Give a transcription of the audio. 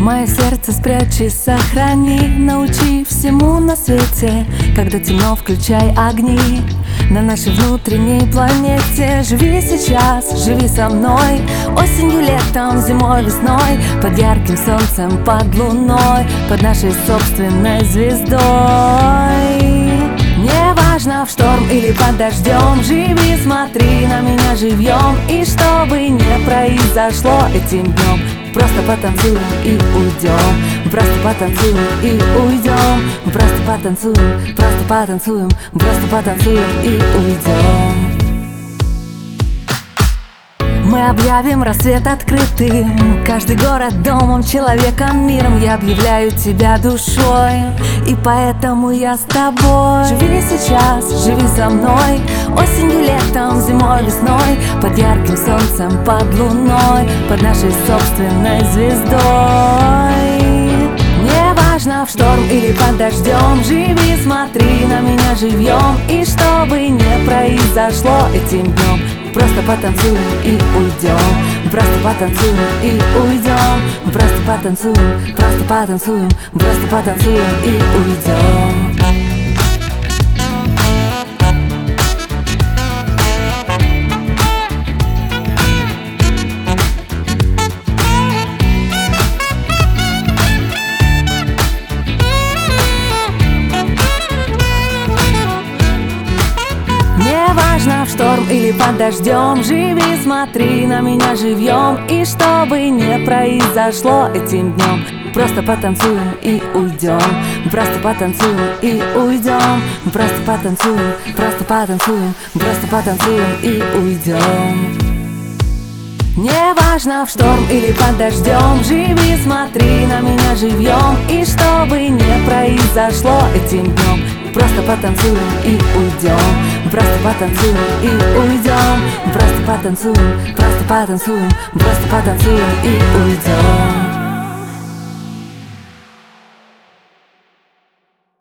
Мое сердце спрячь и сохрани, научи всему на свете. Когда темно, включай огни на нашей внутренней планете. Живи сейчас, живи со мной, осенью, летом, зимой, весной, под ярким солнцем, под луной, под нашей собственной звездой. Неважно, в шторм или под дождем, живи, смотри на меня живьем. И что бы ни произошло этим днем, просто потанцуем и уйдем. Просто потанцуем и уйдем. Просто потанцуем, просто потанцуем. Просто потанцуем и уйдем. Мы объявим рассвет открытым, каждый город домом, человеком, миром. Я объявляю тебя душой, и поэтому я с тобой. Живи сейчас, живи со мной, осенью, летом, зимой, весной, под ярким солнцем, под луной, под нашей собственной звездой. Неважно, в шторм или под дождем, живи, смотри на меня живьем. И что бы ни произошло этим днем, просто потанцуем и уйдем. Просто потанцуем и уйдем. Просто потанцуем, просто потанцуем. Просто потанцуем и уйдем. Неважно, в шторм или под дождем, живи, смотри на меня живьем. И что бы ни произошло этим днем, просто потанцуем и уйдем. Просто потанцуем и уйдем. Просто потанцуем, просто потанцуем. Просто потанцуем и уйдем. Неважно, в шторм или под дождем, живи, смотри на меня живьем. И что бы ни произошло этим днем, просто потанцуем и уйдем. Просто потанцуем и уйдем. Просто потанцуем, просто потанцуем. Просто потанцуем и уйдем.